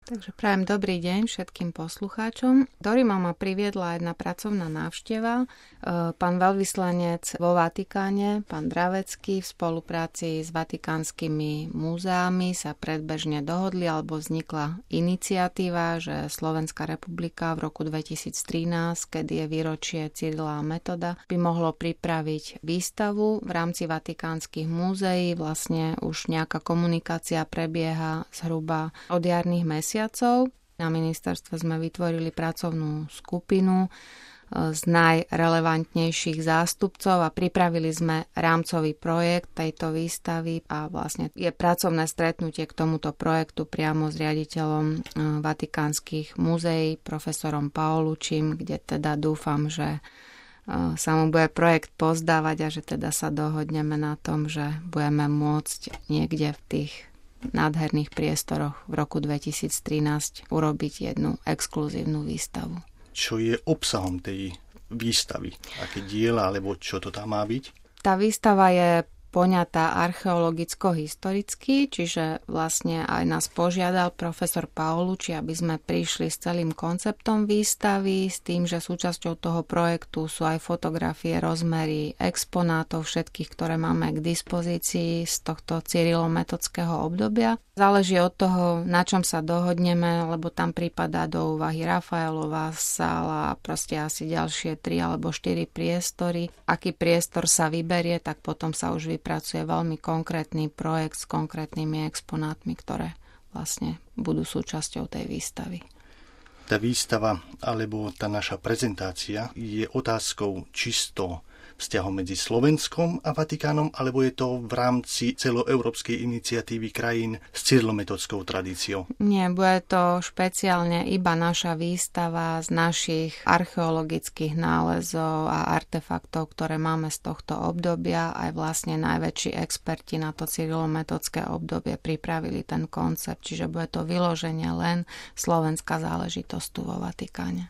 Takže prajem dobrý deň všetkým poslucháčom. Do Ríma ma priviedla jedna pracovná návšteva. Pán veľvyslanec vo Vatikáne, pán Dravecký, v spolupráci s vatikánskymi múzeami sa predbežne dohodli, alebo vznikla iniciatíva, že Slovenská republika v roku 2013, kedy je výročie Cyrila a Metoda, by mohlo pripraviť výstavu v rámci vatikánskych múzeí. Vlastne už nejaká komunikácia prebieha zhruba od jarných mesiacov. Na ministerstve sme vytvorili pracovnú skupinu z najrelevantnejších zástupcov a pripravili sme rámcový projekt tejto výstavy a vlastne je pracovné stretnutie k tomuto projektu priamo s riaditeľom vatikánskych múzeí, profesorom Paolučím, kde teda dúfam, že sa mu bude projekt pozdávať a že teda sa dohodneme na tom, že budeme môcť niekde v tých nádherných priestoroch v roku 2013 urobiť jednu exkluzívnu výstavu. Čo je obsahom tej výstavy? Aké diela, alebo čo to tam má byť? Tá výstava je poňatá archeologicko-historicky, čiže vlastne aj nás požiadal profesor Paolucci, aby sme prišli s celým konceptom výstavy, s tým, že súčasťou toho projektu sú aj fotografie, rozmery exponátov všetkých, ktoré máme k dispozícii z tohto cyrilometodského obdobia. Záleží od toho, na čom sa dohodneme, lebo tam prípada do úvahy Rafaelova sála a proste asi ďalšie 3 alebo 4 priestory. Aký priestor sa vyberie, tak potom sa už vypracuje veľmi konkrétny projekt s konkrétnymi exponátmi, ktoré vlastne budú súčasťou tej výstavy. Tá výstava alebo tá naša prezentácia je otázkou čisto vzťahom medzi Slovenskom a Vatikánom, alebo je to v rámci celoeurópskej iniciatívy krajín s cyrilometodskou tradíciou? Nie, bude to špeciálne iba naša výstava z našich archeologických nálezov a artefaktov, ktoré máme z tohto obdobia. Aj vlastne najväčší experti na to cyrilometodské obdobie pripravili ten koncept, čiže bude to vyloženie len slovenská záležitosť tu vo Vatikáne.